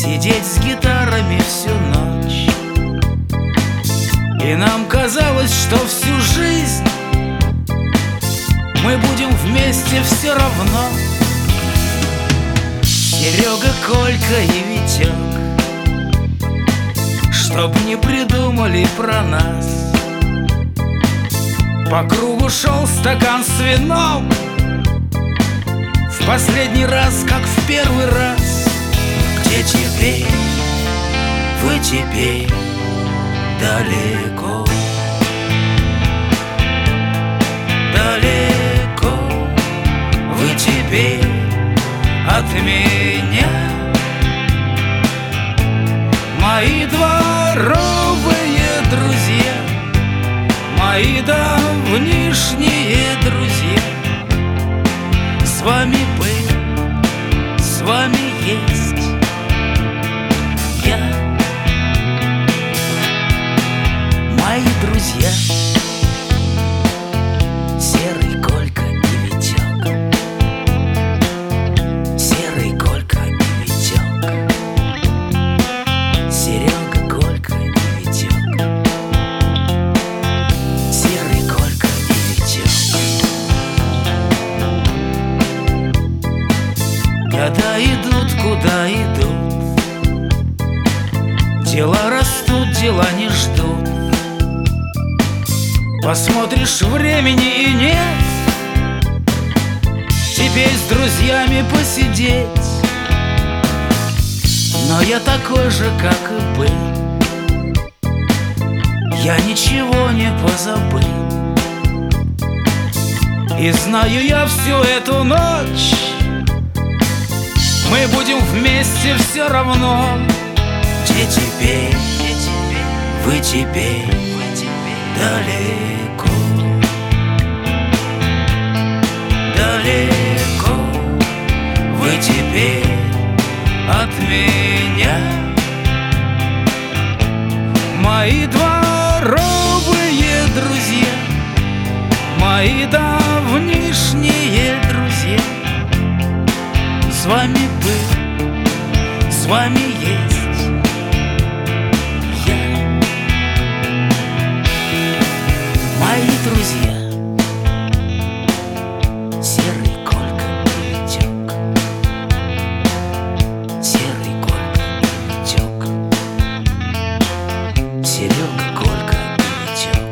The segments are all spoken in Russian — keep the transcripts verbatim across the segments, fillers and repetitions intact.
сидеть с гитарами всю ночь. И нам казалось, что всю жизнь мы будем вместе все равно. Серега, Колька и Витек, чтоб не придумали про нас. По кругу шел стакан с вином, в последний раз, как в первый раз. Где теперь, вы теперь далеко, далеко, вы теперь от меня. Мои дворовые друзья, мои давнишние друзья, с вами был, с вами есть я. Мои друзья Серый, Колька и Витек, Серый, Колька и Витек, Серега, Колька и Витек, Серый, Колька и Витек. Года идут, куда идут, дела растут, дела не ждут. Посмотришь, времени и нет, теперь с друзьями посидеть. Но я такой же, как и был, я ничего не позабыл. И знаю я всю эту ночь, мы будем вместе все равно. Где теперь, вы теперь далеко, далеко, вы теперь от меня. Мои дворовые друзья, мои давнишние друзья, с вами был, с вами есть я. Мои друзья Серый, Колька и Витек, Серый, Колька и Витек, Серега, Колька и Витек,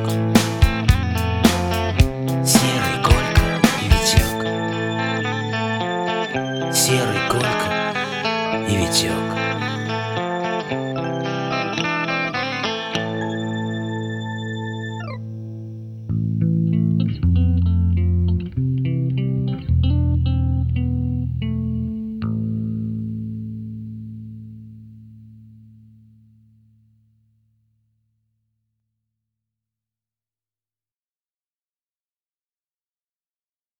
Серый, Колька и Витек, Серый, Колька и Витек.